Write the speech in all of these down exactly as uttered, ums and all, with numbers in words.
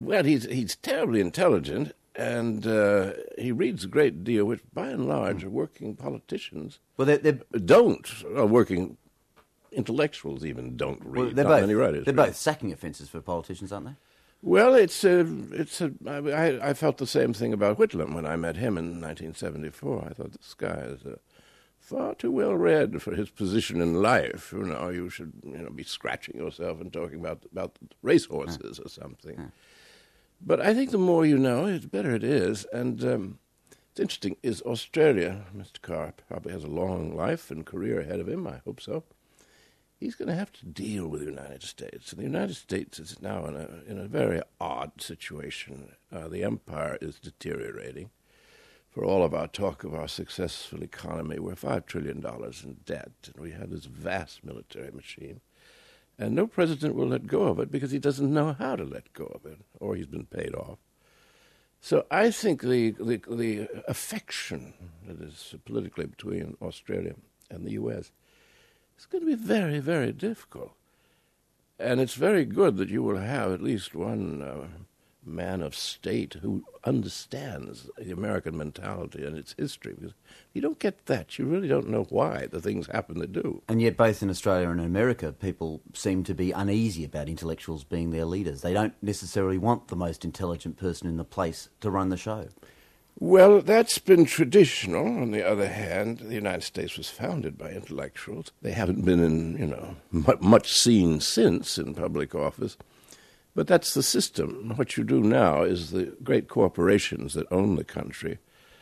Well, he's he's terribly intelligent, and uh, he reads a great deal, which by and large are working politicians. Well, they're, they're, don't. Uh, working intellectuals even don't read. well, they're Not both, many writers They're read. both sacking offences for politicians, aren't they? Well, it's a, it's a, I, I felt the same thing about Whitlam when I met him in nineteen seventy-four. I thought this guy is uh, far too well read for his position in life. You know, you should you know be scratching yourself and talking about about racehorses or something. Yeah. But I think the more you know, the better it is. And um, it's interesting, is Australia, Mister Carr probably has a long life and career ahead of him, I hope so. He's going to have to deal with the United States. And the United States is now in a in a very odd situation. Uh, the empire is deteriorating. For all of our talk of our successful economy, we're five trillion dollars in debt, and we have this vast military machine. And no president will let go of it because he doesn't know how to let go of it, or he's been paid off. So I think the the, the affection that is politically between Australia and the U S is going to be very, very difficult. And it's very good that you will have at least one uh, man of state who understands the American mentality and its history. Because if you don't get that, you really don't know why the things happen that do. And yet both in Australia and America, people seem to be uneasy about intellectuals being their leaders. They don't necessarily want the most intelligent person in the place to run the show. Well, that's been traditional. On the other hand, the United States was founded by intellectuals. They haven't been in, you know, much seen since in public office. But that's the system. What you do now is the great corporations that own the country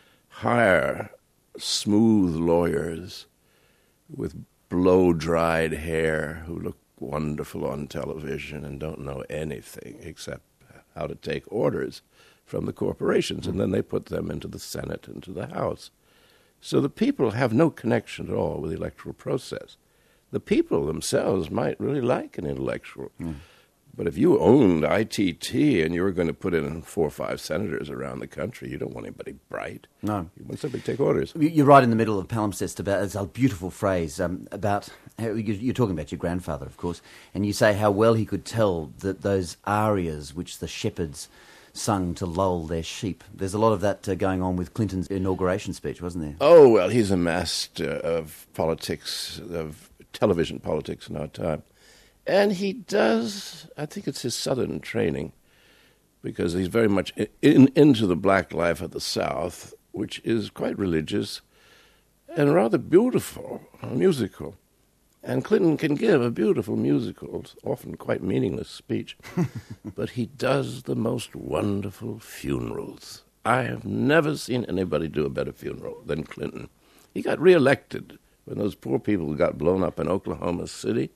hire smooth lawyers with blow-dried hair who look wonderful on television and don't know anything except how to take orders from the corporations, and then they put them into the Senate, into the House. So the people have no connection at all with the electoral process. The people themselves might really like an intellectual. Mm. But if you owned I T T and you were going to put in four or five senators around the country, you don't want anybody bright. No. You want somebody to take orders. You're right in the middle of palimpsest about, it's a beautiful phrase, um, about, how, you're talking about your grandfather, of course, and you say how well he could tell that those arias which the shepherds sung to lull their sheep. There's a lot of that uh, going on with Clinton's inauguration speech, wasn't there? Oh, well, he's a master of politics, of television politics in our time. And he does, I think it's his Southern training, because he's very much in, into the black life of the South, which is quite religious and rather beautiful, musical. And Clinton can give a beautiful musical, often quite meaningless speech, but he does the most wonderful funerals. I have never seen anybody do a better funeral than Clinton. He got reelected when those poor people got blown up in Oklahoma City,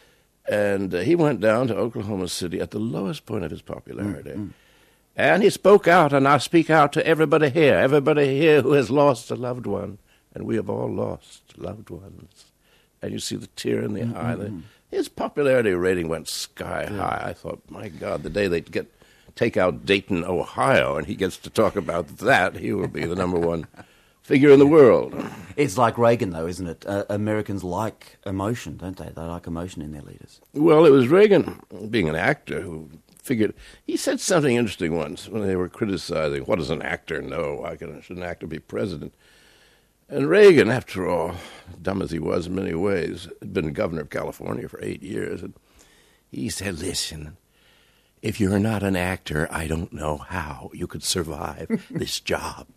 and uh, he went down to Oklahoma City at the lowest point of his popularity. Mm-hmm. And he spoke out, and I speak out to everybody here, everybody here who has lost a loved one, and we have all lost loved ones. And you see the tear in the mm-hmm. eye. The, his popularity rating went sky yeah. high. I thought, my God, the day they get take out Dayton, Ohio, and he gets to talk about that, he will be the number one figure in the world. It's like Reagan, though, isn't it? Uh, Americans like emotion, don't they? They like emotion in their leaders. Well, it was Reagan, being an actor, who figured... He said something interesting once when they were criticizing, what does an actor know? Why can, should an actor be president? And Reagan, after all, dumb as he was in many ways, had been governor of California for eight years. And he said, listen, if you're not an actor, I don't know how you could survive this job.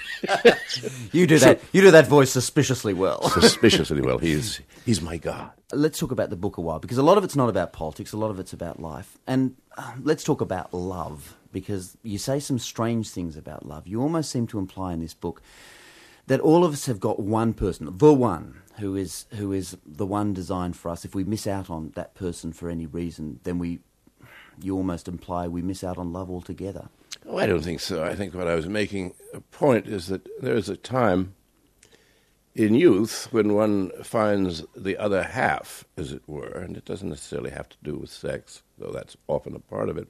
You do that. You do that voice suspiciously well. Suspiciously well. He's he's my God. Let's talk about the book a while, because a lot of it's not about politics. A lot of it's about life. And uh, let's talk about love, because you say some strange things about love. You almost seem to imply in this book that all of us have got one person, the one, who is who is the one designed for us. If we miss out on that person for any reason, then we, you almost imply we miss out on love altogether. Oh, I don't think so. I think what I was making a point is that there is a time in youth when one finds the other half, as it were, and it doesn't necessarily have to do with sex, though that's often a part of it.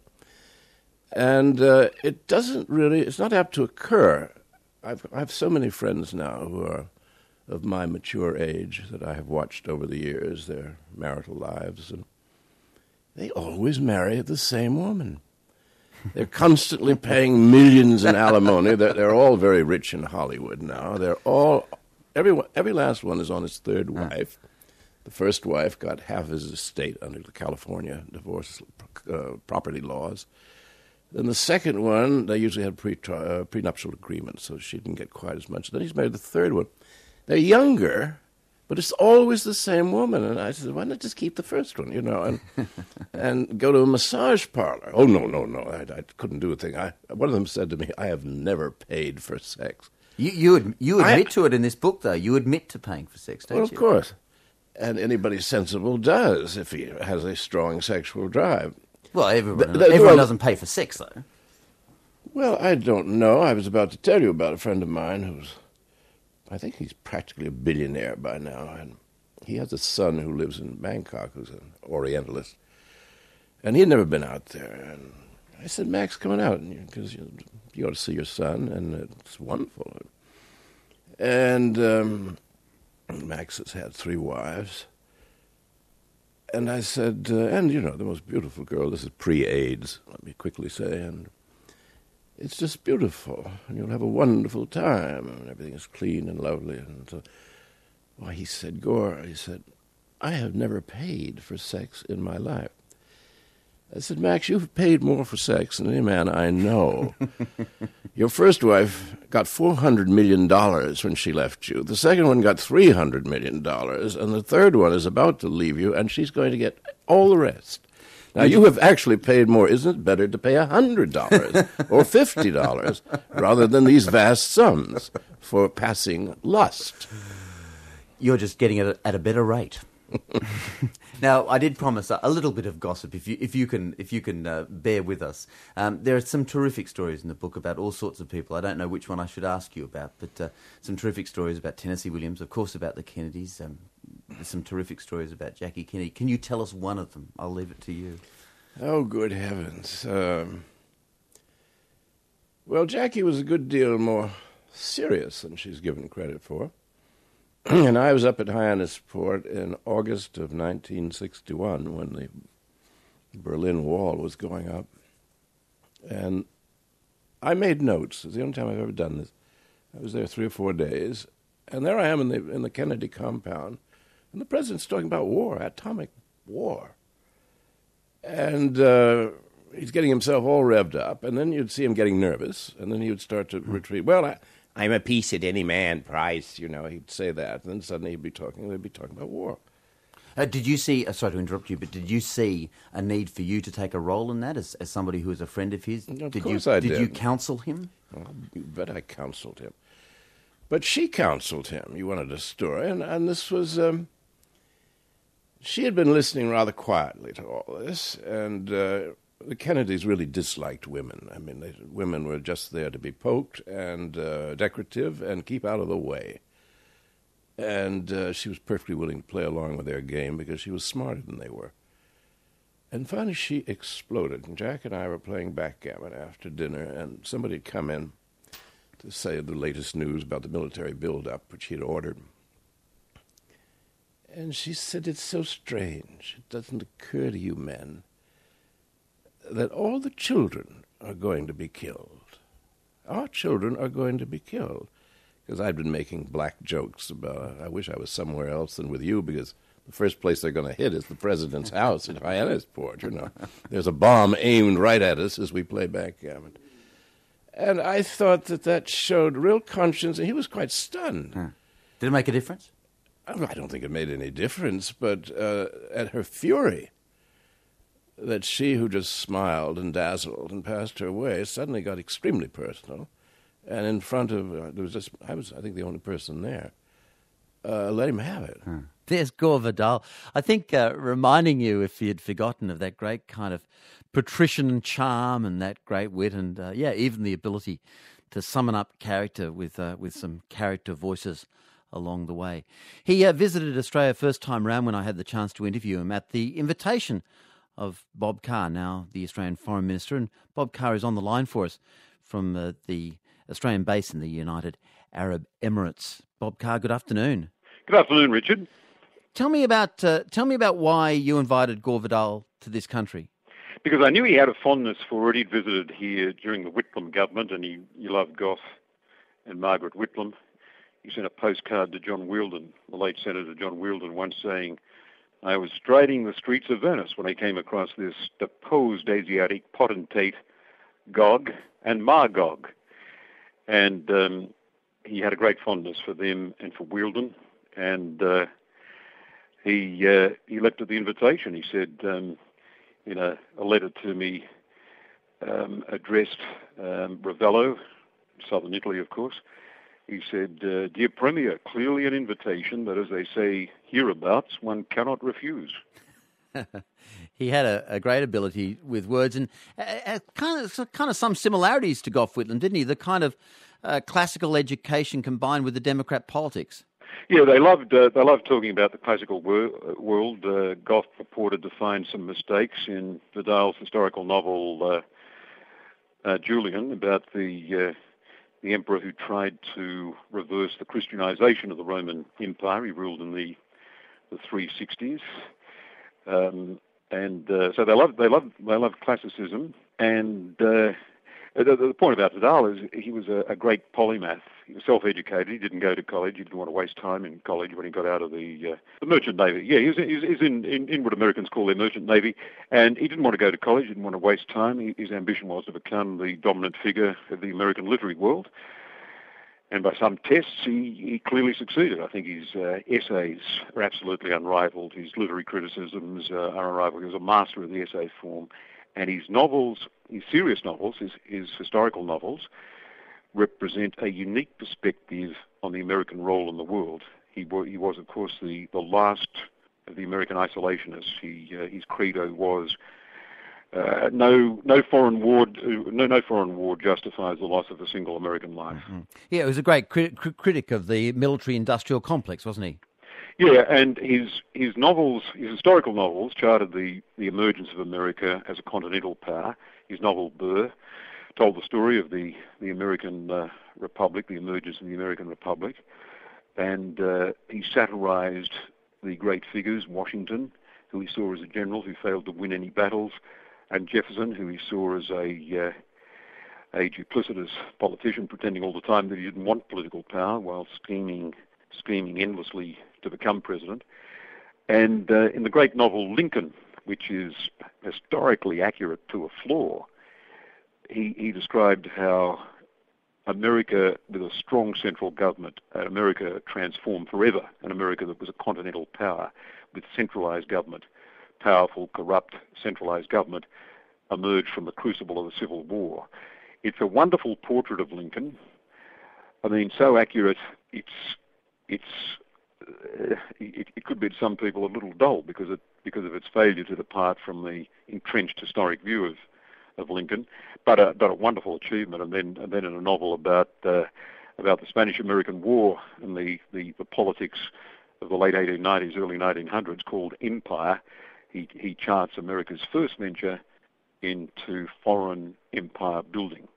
And uh, it doesn't really, it's not apt to occur. I've, I have so many friends now who are of my mature age that I have watched over the years, their marital lives, and they always marry the same woman. They're constantly paying millions in alimony. They're, they're all very rich in Hollywood now. They're all, every, every last one is on his third wife. The first wife got half his estate under the California divorce uh, property laws. Then the second one, they usually had pre uh, prenuptial agreements, so she didn't get quite as much. Then he's married the third one. They're younger, but it's always the same woman. And I said, why not just keep the first one, you know, and and go to a massage parlor? Oh, no, no, no, I, I couldn't do a thing. I, one of them said to me, I have never paid for sex. You you, ad- you admit I, to it in this book, though. You admit to paying for sex, don't well, you? Of course. And anybody sensible does if he has a strong sexual drive. Well, everyone, The- the- everyone well- doesn't pay for sex, though. Well, I don't know. I was about to tell you about a friend of mine who's, I think he's practically a billionaire by now, and he has a son who lives in Bangkok who's an Orientalist, and he had never been out there. And I said, Max, come on out, because you, you ought to see your son, and it's wonderful. And um, Max has had three wives. And I said, uh, and, you know, the most beautiful girl, this is pre-AIDS, let me quickly say, and it's just beautiful, and you'll have a wonderful time, and everything is clean and lovely. And so, why, he said, Gore, he said, I have never paid for sex in my life. I said, Max, you've paid more for sex than any man I know. Your first wife got four hundred million dollars when she left you. The second one got three hundred million dollars, and the third one is about to leave you, and she's going to get all the rest. Now, you have actually paid more. Isn't it better to pay one hundred dollars or fifty dollars rather than these vast sums for passing lust? You're just getting it at a better rate. Now, I did promise a, a little bit of gossip, if you if you can if you can uh, bear with us. Um, there are some terrific stories in the book about all sorts of people. I don't know which one I should ask you about, but uh, some terrific stories about Tennessee Williams, of course, about the Kennedys. Um, there's some terrific stories about Jackie Kennedy. Can you tell us one of them? I'll leave it to you. Oh, good heavens. Um, well, Jackie was a good deal more serious than she's given credit for. And I was up at Hyannisport in August of nineteen sixty-one when the Berlin Wall was going up. And I made notes. It's the only time I've ever done this. I was there three or four days. And there I am in the, in the Kennedy compound. And the president's talking about war, atomic war. And uh, he's getting himself all revved up. And then you'd see him getting nervous. And then he would start to retreat. Well, I... I'm a peace at any man price, you know, he'd say that. And then suddenly he'd be talking, they'd be talking about war. Uh, did you see, uh, sorry to interrupt you, but did you see a need for you to take a role in that as, as somebody who is a friend of his? Of did course you, I did. did. you counsel him? Well, you bet I counseled him. But she counseled him. You wanted a story. And, and this was, um, she had been listening rather quietly to all this. And uh, the Kennedys really disliked women. I mean, they, women were just there to be poked and uh, decorative and keep out of the way. And uh, she was perfectly willing to play along with their game because she was smarter than they were. And finally she exploded. And Jack and I were playing backgammon after dinner, and somebody had come in to say the latest news about the military build-up, which he had ordered. And she said, it's so strange. It doesn't occur to you men that all the children are going to be killed. Our children are going to be killed. Because I'd been making black jokes about, I wish I was somewhere else than with you, because the first place they're going to hit is the president's house in Hyannisport, you know. There's a bomb aimed right at us as we play backgammon. And I thought that that showed real conscience, and he was quite stunned. Huh. Did it make a difference? I don't think it made any difference, but uh, at her fury, that she who just smiled and dazzled and passed her way suddenly got extremely personal. And in front of, uh, there was just, I was, I think, the only person there. Uh, let him have it. Huh. There's Gore Vidal. I think uh, reminding you, if you'd forgotten, of that great kind of patrician charm and that great wit and, uh, yeah, even the ability to summon up character with uh, with some character voices along the way. He uh, visited Australia first time round when I had the chance to interview him at the invitation of Bob Carr, now the Australian Foreign Minister. And Bob Carr is on the line for us from uh, the Australian base in the United Arab Emirates. Bob Carr, good afternoon. Good afternoon, Richard. Tell me about uh, tell me about why you invited Gore Vidal to this country. because I knew he had a fondness for it. He'd visited here during the Whitlam government, and he, he loved Gough and Margaret Whitlam. He sent a postcard to John Wealdon, the late Senator John Wealdon, once saying, "I was striding the streets of Venice when I came across this deposed Asiatic potentate, Gog and Magog." And um, he had a great fondness for them and for Wealdon, and uh, he uh, he leapt at the invitation. He said, um, in a, a letter to me um, addressed um, Ravello, southern Italy, of course, he said, uh, "Dear Premier, clearly an invitation that, as they say hereabouts, one cannot refuse." He had a, a great ability with words, and uh, uh, kind of kind of some similarities to Gough Whitlam, didn't he? The kind of uh, classical education combined with the Democrat politics. Yeah, they loved uh, they loved talking about the classical wor- world. Uh, Gough purported to find some mistakes in Vidal's historical novel uh, uh, Julian, about the uh, the emperor who tried to reverse the Christianization of the Roman Empire. He ruled in the the three sixties. Um, and uh, so they loved they loved they loved classicism. And uh, the, the point about Vidal is he was a, a great polymath. He was self-educated. He didn't go to college. He didn't want to waste time in college when he got out of the uh, the merchant navy. Yeah, he was, he was, he was in, in, in what Americans call their merchant navy, and he didn't want to go to college. He didn't want to waste time. He, his ambition was to become the dominant figure of the American literary world. And by some tests, he, he clearly succeeded. I think his uh, essays are absolutely unrivaled. His literary criticisms uh, are unrivaled. He was a master of the essay form. And his novels, his serious novels, his, his historical novels, represent a unique perspective on the American role in the world. He, he was, of course, the, the last of the American isolationists. He, uh, his credo was, Uh, no, no foreign war, no, no foreign war justifies the loss of a single American life. Mm-hmm. Yeah, he was a great cri- cri- critic of the military-industrial complex, wasn't he? Yeah, and his his novels, his historical novels, charted the, the emergence of America as a continental power. His novel Burr told the story of the the American uh, Republic, the emergence of the American Republic, and uh, he satirized the great figures: Washington, who he saw as a general who failed to win any battles, and Jefferson, who he saw as a uh, a duplicitous politician, pretending all the time that he didn't want political power, while scheming scheming endlessly to become president. And uh, in the great novel Lincoln, which is historically accurate to a flaw, he, he described how America, with a strong central government, an America transformed forever, an America that was a continental power with centralized government, powerful, corrupt, centralized government, emerged from the crucible of the Civil War. It's a wonderful portrait of Lincoln. I mean, so accurate, it's it's uh, it, it could be to some people a little dull because it because of its failure to depart from the entrenched historic view of of Lincoln, but a, but a wonderful achievement. And then and then in a novel about uh, about the Spanish-American War and the, the, the politics of the late eighteen nineties, early nineteen hundreds, called Empire, he he charts America's first venture into foreign empire building.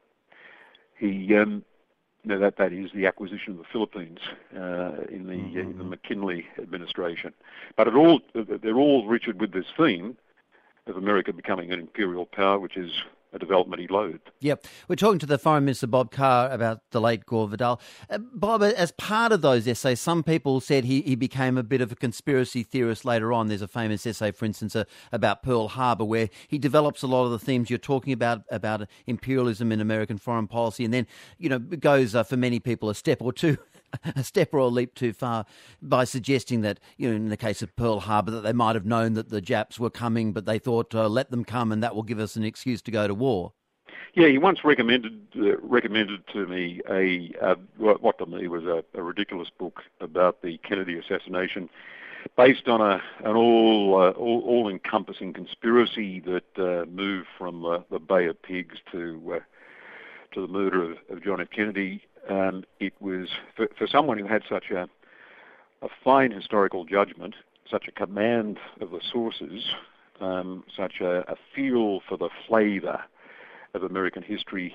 He um, no, that that is the acquisition of the Philippines uh, in the mm-hmm. uh, in the McKinley administration. But it all they're all richard with this theme of America becoming an imperial power, which is a development he loathed. Yep. We're talking to the Foreign Minister, Bob Carr, about the late Gore Vidal. Uh, Bob, as part of those essays, some people said he, he became a bit of a conspiracy theorist later on. There's a famous essay, for instance, uh, about Pearl Harbor, where he develops a lot of the themes you're talking about, about imperialism in American foreign policy, and then, you know, goes uh, for many people a step or two a step or a leap too far by suggesting that, you know, in the case of Pearl Harbor, that they might have known that the Japs were coming, but they thought, uh, let them come and that will give us an excuse to go to war. Yeah, he once recommended uh, recommended to me a uh, what, what to me was a, a ridiculous book about the Kennedy assassination, based on a an all uh, all, all encompassing conspiracy that uh, moved from uh, the Bay of Pigs to uh, to the murder of, of John F. Kennedy. Um, it was for, for someone who had such a a fine historical judgment, such a command of the sources, um, such a, a feel for the flavour of American history.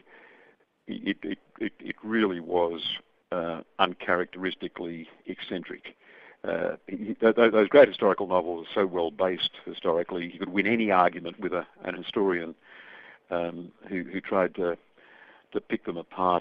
It it it, it really was uh, uncharacteristically eccentric. uh, he, th- those great historical novels are so well based historically. He could win any argument with a, an historian um, who, who tried to to pick them apart.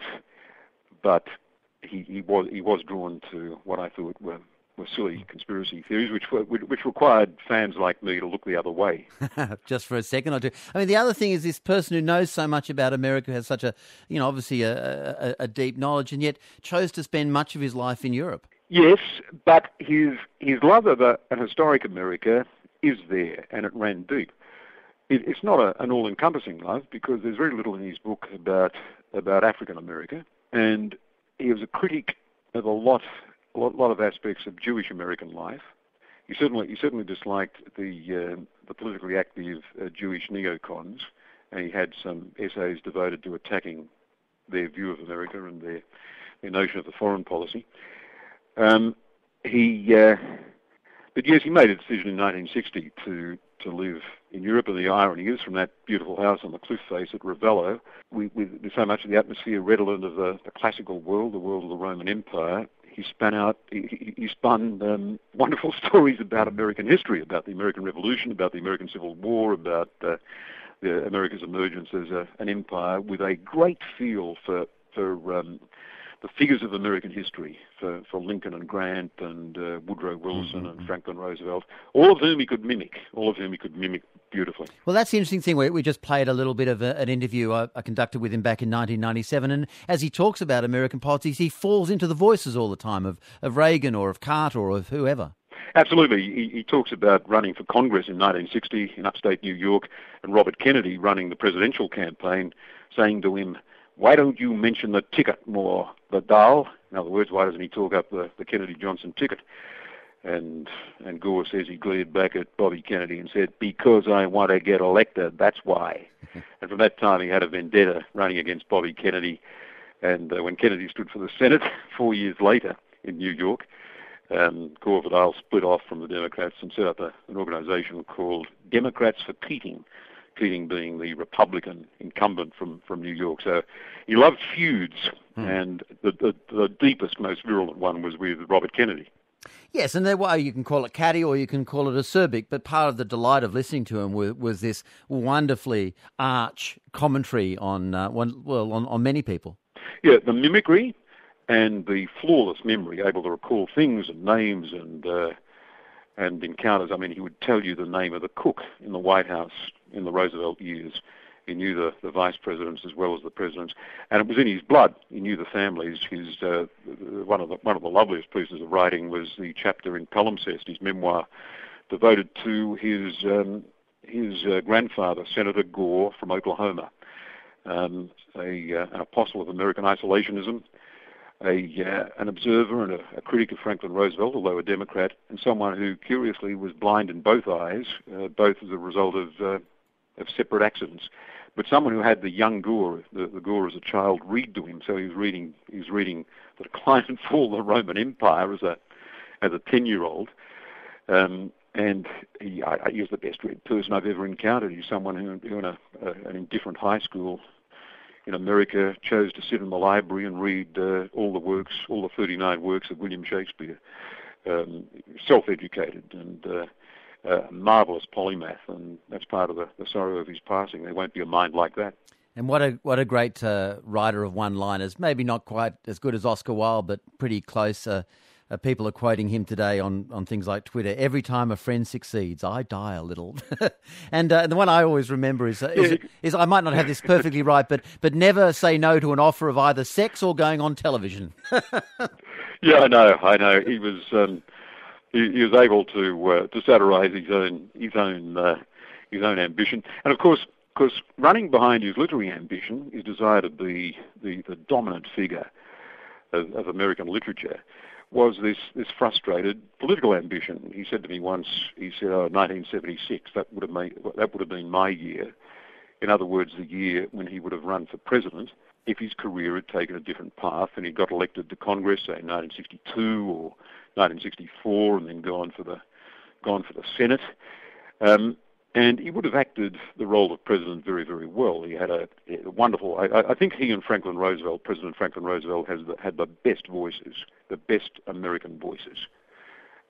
But he, he was he was drawn to what I thought were, were silly conspiracy theories, which were, which required fans like me to look the other way. Just for a second or two. I mean, the other thing is this person who knows so much about America has such a, you know, obviously a, a, a deep knowledge, and yet chose to spend much of his life in Europe. Yes, but his his love of a, an historic America is there, and it ran deep. It, it's not a, an all-encompassing love, because there's very little in his book about about African America, and he was a critic of a lot, a lot, lot of aspects of Jewish American life. He certainly he certainly disliked the uh, the politically active uh, Jewish neocons, and he had some essays devoted to attacking their view of America and their their notion of the foreign policy. Um, he, uh, but yes, he made a decision in nineteen sixty to to live in Europe, and the irony is, from that beautiful house on the cliff face at Ravello, we, with so much of the atmosphere redolent of the, the classical world, the world of the Roman Empire, he spun out, he, he spun um, wonderful stories about American history, about the American Revolution, about the American Civil War, about uh, the America's emergence as a, an empire, with a great feel for for um, the figures of American history, for, for Lincoln and Grant and uh, Woodrow Wilson mm-hmm. and Franklin Roosevelt, all of whom he could mimic, all of whom he could mimic beautifully. Well, that's the interesting thing. We, we just played a little bit of a, an interview I, I conducted with him back in nineteen ninety-seven, and as he talks about American politics, he falls into the voices all the time of, of Reagan or of Carter or of whoever. Absolutely. He, he talks about running for Congress in nineteen sixty in upstate New York, and Robert Kennedy running the presidential campaign, saying to him, "Why don't you mention the ticket more, the doll?" In other words, why doesn't he talk up the, the Kennedy-Johnson ticket? And and Gore says he glared back at Bobby Kennedy and said, "Because I want to get elected, that's why." And from that time he had a vendetta running against Bobby Kennedy. And uh, when Kennedy stood for the Senate four years later in New York, um, Gore Vidal split off from the Democrats and set up a, an organisation called Democrats for Keating. Keating being the Republican incumbent from, from New York. So he loved feuds, hmm. and the, the the deepest, most virulent one was with Robert Kennedy. Yes, and there, well, you can call it catty or you can call it acerbic, but part of the delight of listening to him was, was this wonderfully arch commentary on, uh, one, well, on, on many people. Yeah, the mimicry and the flawless memory, able to recall things and names and uh, and encounters. I mean, he would tell you the name of the cook in the White House in the Roosevelt years. He knew the, the vice presidents as well as the presidents, and it was in his blood. He knew the families. His uh, one of the one of the loveliest pieces of writing was the chapter in Palimpsest, his memoir, devoted to his um, his uh, grandfather, Senator Gore from Oklahoma, um, a, uh, an apostle of American isolationism, a uh, an observer and a, a critic of Franklin Roosevelt, although a Democrat, and someone who curiously was blind in both eyes, uh, both as a result of uh, of separate accidents. But someone who had the young Gore, the, the Gore as a child, read to him. So he was reading, he was reading the decline and fall of the Roman Empire as a as a ten-year-old. Um, and he, I, he was the best read person I've ever encountered. He's someone who, who in a, a, an indifferent high school in America chose to sit in the library and read uh, all the works, all the thirty-nine works of William Shakespeare. Um, self-educated and uh, a marvellous polymath, and that's part of the, the sorrow of his passing. There won't be a mind like that. And what a what a great uh, writer of one-liners. Maybe not quite as good as Oscar Wilde, but pretty close. Uh, uh, people are quoting him today on, on things like Twitter. Every time a friend succeeds, I die a little. and uh, the one I always remember is, uh, is, is I might not have this perfectly right, but but never say no to an offer of either sex or going on television. Yeah, I know, I know. He was... Um, He, he was able to uh, to satirise his own his own uh, his own ambition, and of course, of course, running behind his literary ambition, his desire to be the, the dominant figure of, of American literature, was this this frustrated political ambition. He said to me once, he said, "Oh, nineteen seventy-six, that would have made that would have been my year." In other words, the year when he would have run for president if his career had taken a different path and he got elected to Congress, say in nineteen sixty-two or nineteen sixty-four, and then gone for the gone for the Senate. Um, and he would have acted the role of president very, very well. He had a, a wonderful... I, I think he and Franklin Roosevelt, President Franklin Roosevelt, has the, had the best voices, the best American voices.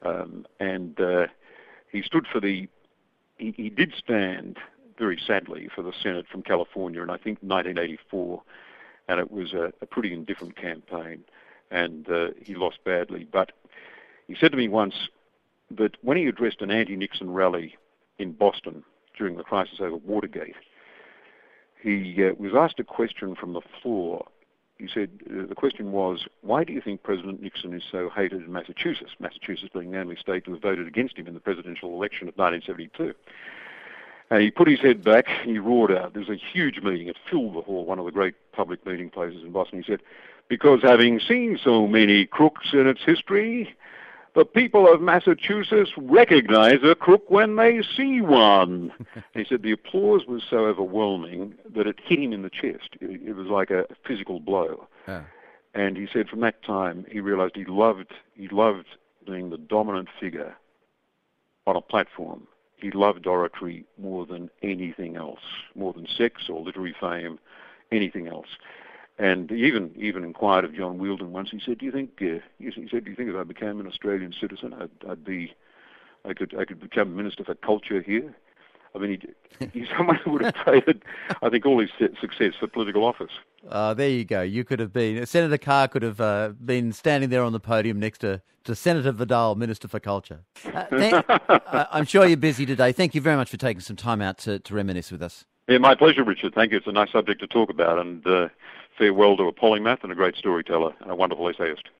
Um, and uh, he stood for the, he, he did stand, very sadly, for the Senate from California in, I think, nineteen eighty-four, and it was a, a pretty indifferent campaign, and uh, he lost badly. But he said to me once that when he addressed an anti-Nixon rally in Boston during the crisis over Watergate, he uh, was asked a question from the floor. He said, uh, the question was, why do you think President Nixon is so hated in Massachusetts? Massachusetts being the only state that voted against him in the presidential election of nineteen seventy-two. And he put his head back, he roared out. There was a huge meeting, it filled the hall, one of the great public meeting places in Boston. He said, because having seen so many crooks in its history, the people of Massachusetts recognize a crook when they see one. He said the applause was so overwhelming that it hit him in the chest. It, it was like a physical blow. Yeah. And he said from that time he realized he loved, he loved being the dominant figure on a platform. He loved oratory more than anything else, more than sex or literary fame, anything else. And he even even inquired of John Wheeldon once. He said, "Do you think?" Uh, he said, "Do you think if I became an Australian citizen, I'd, I'd be, I could, I could become Minister for Culture here?" I mean, he, he's someone who would have traded, I think, all his success for political office. Uh, there you go. You could have been Senator Carr could have uh, been standing there on the podium next to, to Senator Vidal, Minister for Culture. Uh, thank, uh, I'm sure you're busy today. Thank you very much for taking some time out to, to reminisce with us. Yeah, my pleasure, Richard. Thank you. It's a nice subject to talk about, and uh, farewell to a polymath and a great storyteller and a wonderful essayist.